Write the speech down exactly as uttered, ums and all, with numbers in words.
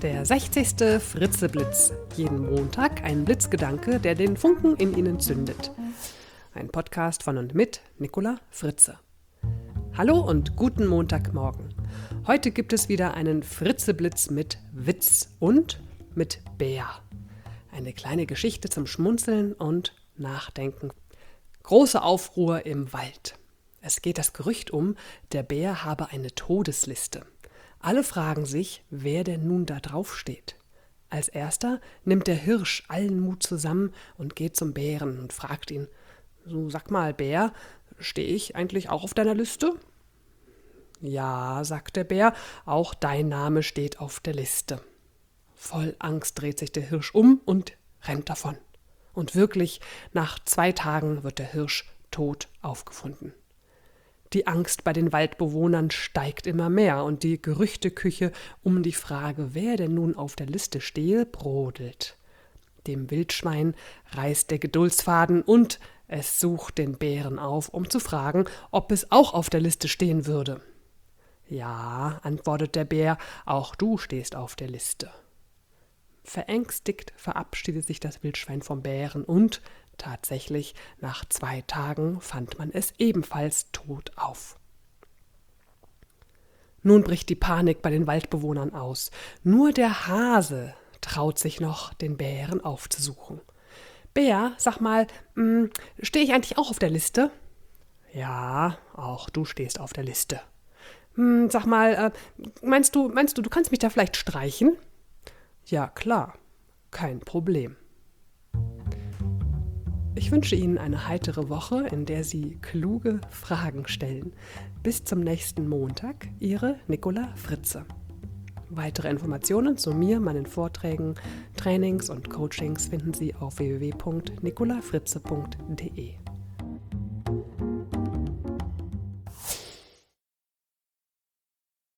Der sechzigste Fritzeblitz. Jeden Montag ein Blitzgedanke, der den Funken in Ihnen zündet. Ein Podcast von und mit Nicola Fritze. Hallo und guten Montagmorgen. Heute gibt es wieder einen Fritzeblitz mit Witz und mit Bär. Eine kleine Geschichte zum Schmunzeln und Nachdenken. Große Aufruhr im Wald. Es geht das Gerücht um, der Bär habe eine Todesliste. Alle fragen sich, wer denn nun da drauf steht. Als erster nimmt der Hirsch allen Mut zusammen und geht zum Bären und fragt ihn: So, sag mal, Bär, stehe ich eigentlich auch auf deiner Liste? Ja, sagt der Bär, auch dein Name steht auf der Liste. Voll Angst dreht sich der Hirsch um und rennt davon. Und wirklich, nach zwei Tagen wird der Hirsch tot aufgefunden. Die Angst bei den Waldbewohnern steigt immer mehr und die Gerüchteküche um die Frage, wer denn nun auf der Liste stehe, brodelt. Dem Wildschwein reißt der Geduldsfaden und es sucht den Bären auf, um zu fragen, ob es auch auf der Liste stehen würde. Ja, antwortet der Bär, auch du stehst auf der Liste. Verängstigt verabschiedet sich das Wildschwein vom Bären und tatsächlich, nach zwei Tagen fand man es ebenfalls tot auf. Nun bricht die Panik bei den Waldbewohnern aus. Nur der Hase traut sich noch, den Bären aufzusuchen. Bär, sag mal, stehe ich eigentlich auch auf der Liste? Ja, auch du stehst auf der Liste. Hm, sag mal, äh, meinst du, meinst du, du kannst mich da vielleicht streichen? Ja, klar, kein Problem. Ich wünsche Ihnen eine heitere Woche, in der Sie kluge Fragen stellen. Bis zum nächsten Montag, Ihre Nicola Fritze. Weitere Informationen zu mir, meinen Vorträgen, Trainings und Coachings finden Sie auf w w w punkt nicola fritze punkt d e.